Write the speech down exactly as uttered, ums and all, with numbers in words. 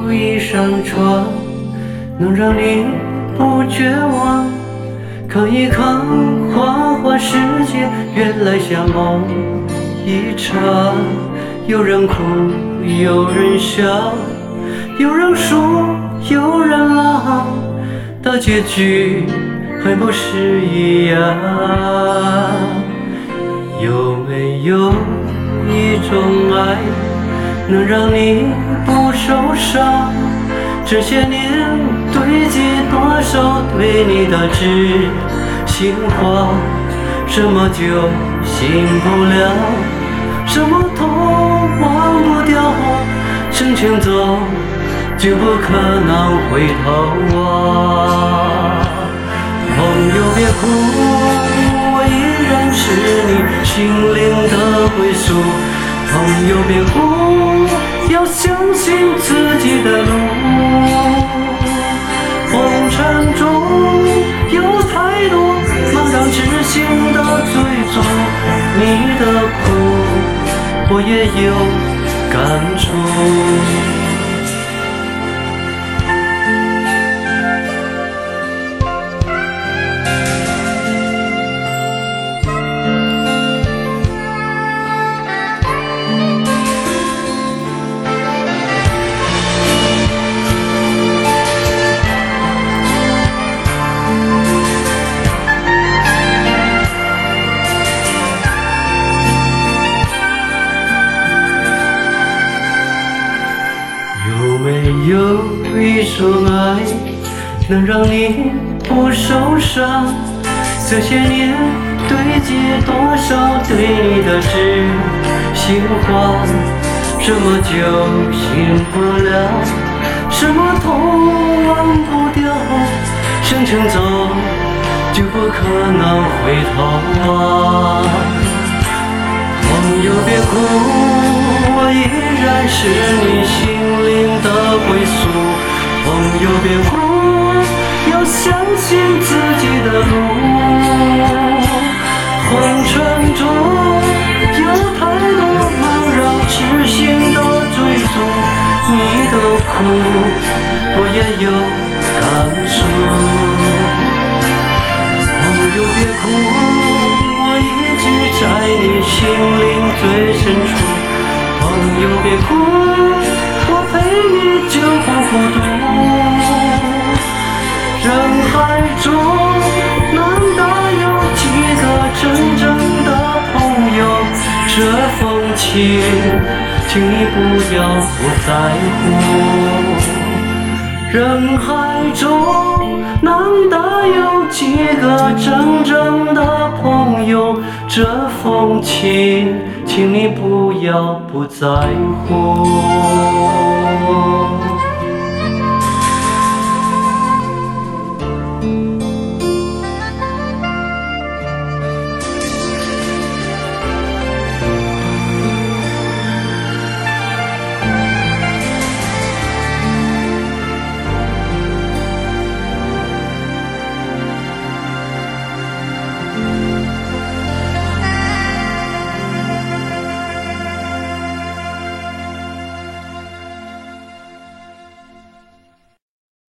一扇窗，能让你不绝望，看一看花花世界，原来像梦一场。有人哭，有人笑，有人输，有人老，大结局还不是一样？有没有一种爱，能让你不受伤？这些年堆积多少对你的知心话，什么就醒不了，什么痛忘不掉，向前走就不可能回头啊。朋友别哭，我依然是你心灵的归宿。朋友别哭，要相信自己的路。红尘中有太多茫然痴心的追逐，你的苦我也有感触。有没有一种爱，能让你不受伤？这些年堆积多少对你的知心话，什么就醒不了，什么痛忘不掉，向前走就不可能回头啊。朋友别哭，我依然是你心灵的归宿。朋友别哭，要相信自己的路。红尘中有太多茫然痴心的追逐，你的苦我也有感触。朋友别哭，我一直在你心灵最深处。朋友别哭，我陪你就不孤独。人海中难得有几个真正的朋友，这份情请你不要不在乎。人海中难得有几个真正的朋友，这份情请你不要不在乎。